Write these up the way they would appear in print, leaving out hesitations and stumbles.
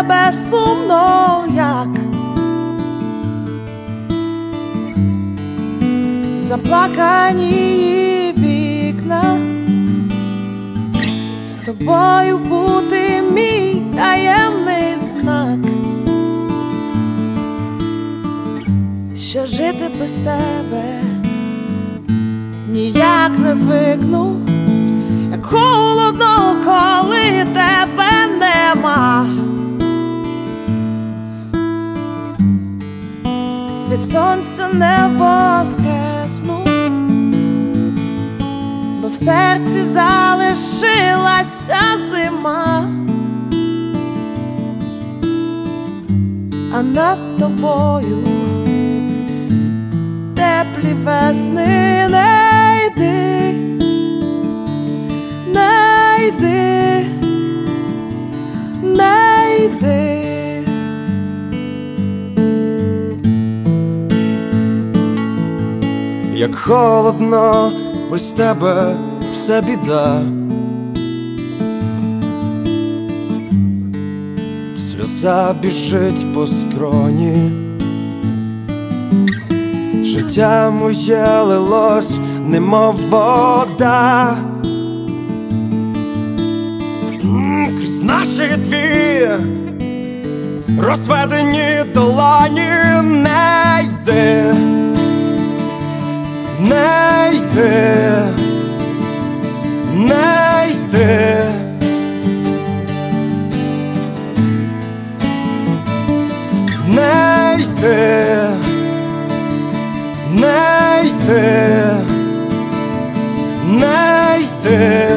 тебе сумно, як заплакані вікна. З тобою бути мій таємний знак, що жити без тебе ніяк не звикну, як холодно, коли тебе нема. Від сонця не воскресну, бо в серці залишилася зима, а над тобою теплі весни. Не йди, не йди, не йди. Як холодно, без тебе все біда. Сльоза біжить по скроні, життя моє лилось, немов вода. Крізь наші дві розведені долоні. Не йди, не йди, не йди. Не йди, не йди, не йди.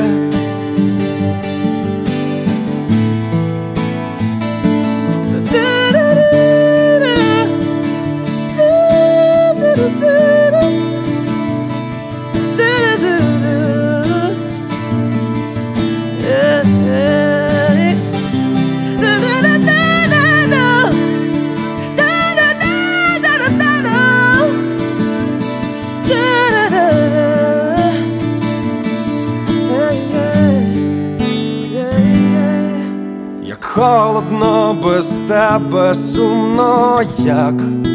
Як холодно, без тебе сумно, як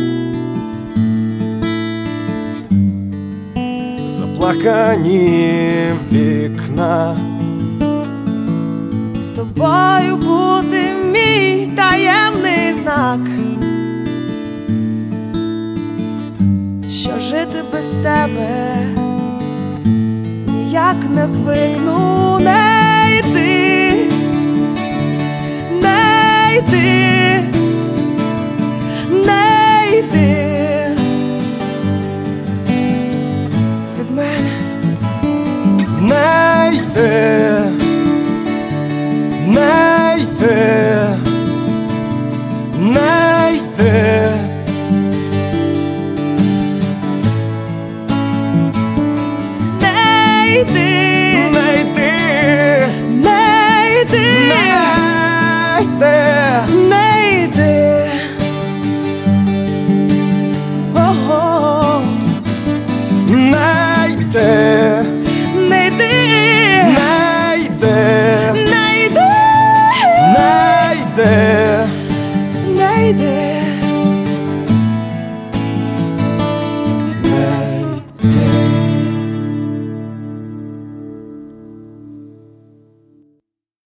заплакані вікна. З тобою бути мій таємний знак, що жити без тебе ніяк не звикну. Не йди, не йди.